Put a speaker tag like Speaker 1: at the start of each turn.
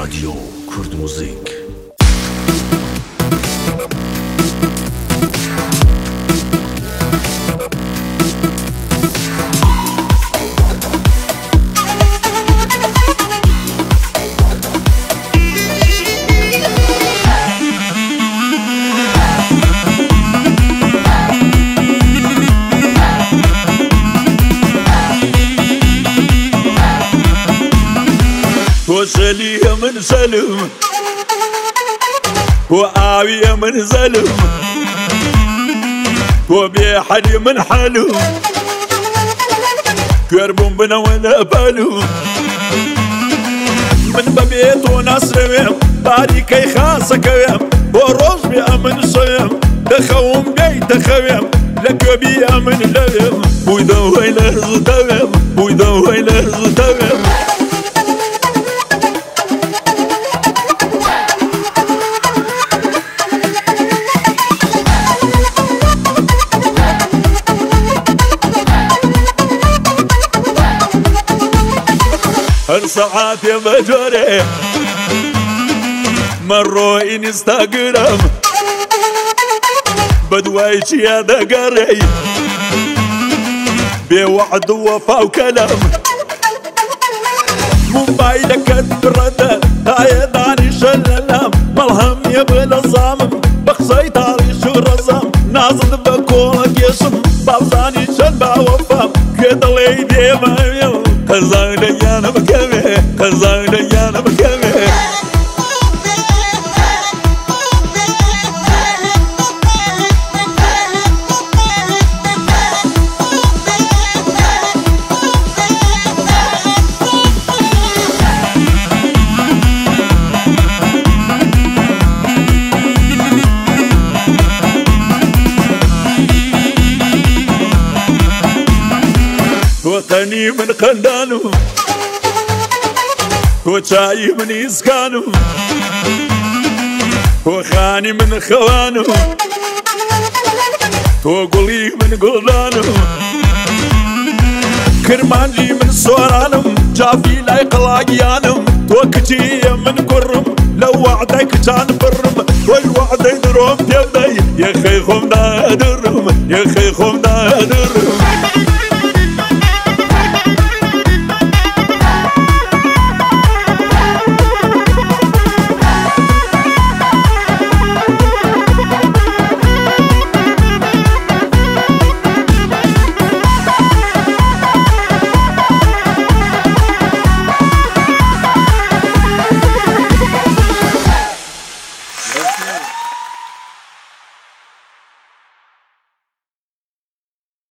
Speaker 1: راديو كرد موزيك.
Speaker 2: وسلية من سلم وآوية من زلم وبيحدي من حلم كربون بنا ولا بالو من ببيت وناس رميم باريكي خاصة كويم وروز بأمن صيم تخوم بي تخويم لك بأمن لويم ويدوي لرزو تويم ويدوي لرزو تويم هر ساعات يا مجوري مروا انستغرام بدوايش يا دقري بوعد ووفا وكلام موبايلك تردد هايداني شللام ملهم يا بالظامم بخصي طاري شو رزام نازل بكونك يسم بابزاني شلبا وفام كده ليدي ما يوم خزاني انا بكمي خزاني انا بكمي وطني من خندانو وشاي من إسكانو وخاني من خوانو وقولي من قلانو كرمانجي من سورانو جافي لاي قلاقيانو وكتي من كرم لو وعدك كان برم والوعد يدرم تبدي يا خيخم دا درم يا خيخم دا درم